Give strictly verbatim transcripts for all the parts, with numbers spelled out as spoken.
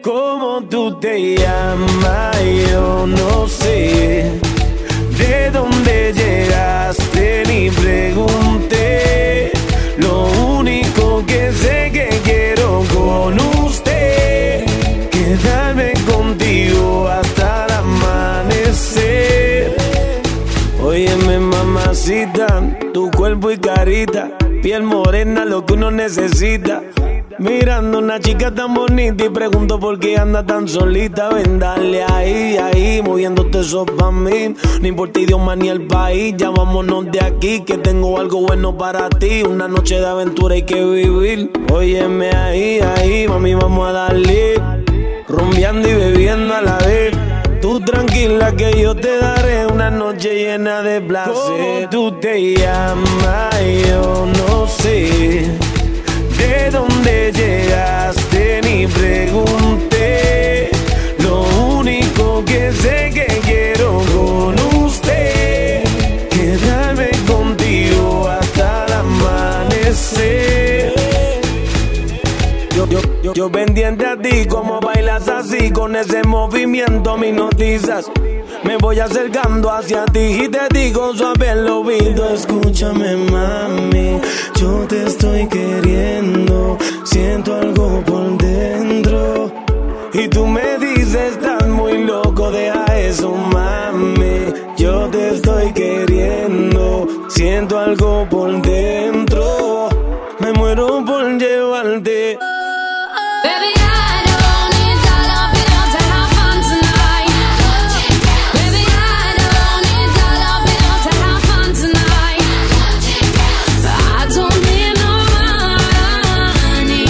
¿Cómo tú te llamas? Yo no sé. ¿De dónde llegaste? Ni pregunté. Lo único que sé que quiero con usted, quedarme contigo hasta el amanecer. Óyeme, mamacita, tu cuerpo y carita, piel morena, lo que uno necesita. Mirando una chica tan bonita y pregunto por qué anda tan solita. Ven, dale ahí, ahí, moviéndote eso pa' mí. No importa idioma ni el país, ya vámonos de aquí, que tengo algo bueno para ti. Una noche de aventura hay que vivir. Óyeme ahí, ahí, mami, vamos a darle. Rumbeando y bebiendo a la vez. Tú tranquila que yo te daré una noche llena de placer. ¿Cómo tú te llamas? Yo no sé. ¿De dónde llegaste? Ni pregunté. Lo único que sé que quiero con usted, quedarme contigo hasta el amanecer. Yo, yo, yo, yo pendiente a ti, como bailas así, con ese movimiento me notizas. Me voy acercando hacia ti y te digo suave al oído: escúchame, mami, yo te estoy queriendo, siento algo por dentro. Y tú me dices, estás muy loco, deja eso, mami. Yo te estoy queriendo, siento algo por dentro. Me muero por llevarte. Baby, I don't need dollar bills to have fun tonight. Baby, I don't need dollar bills to have fun tonight. I don't need no money,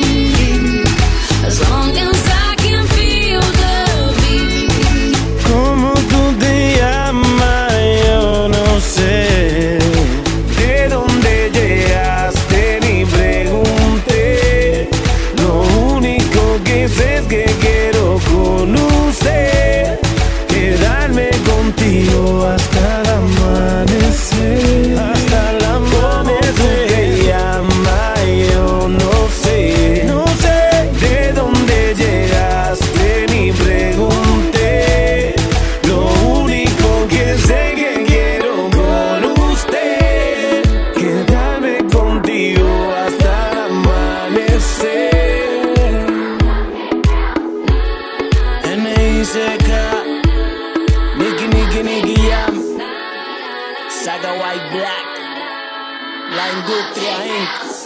as long as I can feel the beat. ¿Cómo tú te llamas? Yo no sé. ¿De dónde llegaste? Ni pregunté. Lo único que sé es que quiero con usted, quedarme contigo hasta el amanecer. Hasta el amanecer. ¿Cómo tú te llamas? Yo no sé. No sé. ¿De dónde llegaste? Ni pregunté. Lo único que sé que quiero con usted, quedarme contigo hasta el amanecer. N I C K, Nicky, Nicky, Nicky Jam, Saga White Black, La Industria incorporated.